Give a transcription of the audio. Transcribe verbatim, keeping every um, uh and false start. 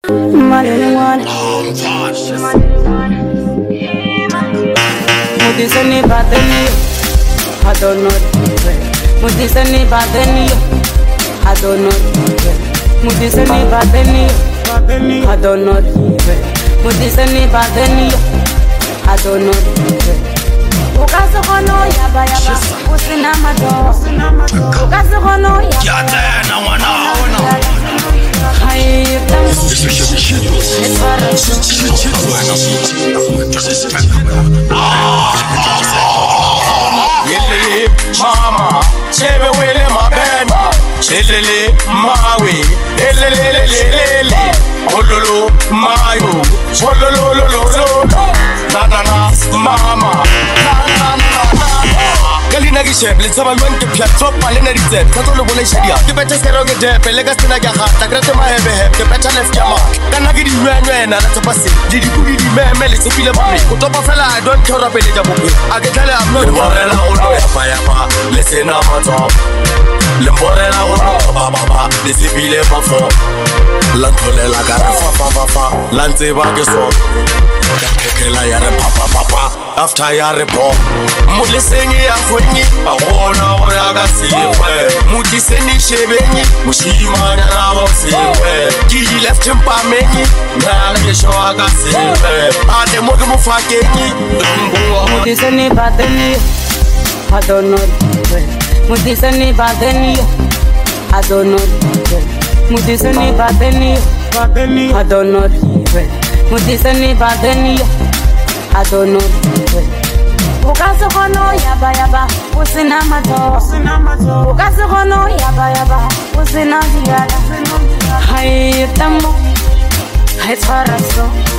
Money, money. Mutisani badani, I don't know. Mutisani badani, I don't know. Mutisani badani, I don't know. Mutisani badani, I don't know. Ukaso kono yaba yaba, usina mado, usina mado. Ukaso kono yaba. Yata na wana wana. Hai tamu. Yelele mama, chebe wele mabema, chelele mawe, elelelelelele, ololo mayo, ololo lolo, na na na mama, na na na na. Galina gishep, let's have a run to play drop palena reset. Katolo bole shadia. The better skero get there, pelega stina ga hat. Tagrate ma hebe heb, the better left ya mark. Kana gidi wen wen na ta passe. Didi ku didi me me let's feel about me. Kutopa fella I don't care about the book. I get tell I'm not morela uno ya pa ya pa. Listen na mato. Le morela uno ba ba ba. Lesi bile ba fo. Lantole la gara fa fa fa fa. Lante ba ke so. Kakela ya re pa pa pa pa. After ya re po. Mulisengi ya kwenye Awona wana gasiwe Mutiseni shebenyi Mushimanya na wasiwe Kiji left mpa menyi Nana kesho agasiwe Ade modu mufakenyi Mutiseni badani, I don't know. Mutiseni badani, I don't know. Mutiseni badani, I don't know. Mutiseni badani, I don't know. Ukaso kono yaba yaba, usina mato, usina mato. Ukaso kono yaba yaba, usina diala. Hai tamu, hai twaraso.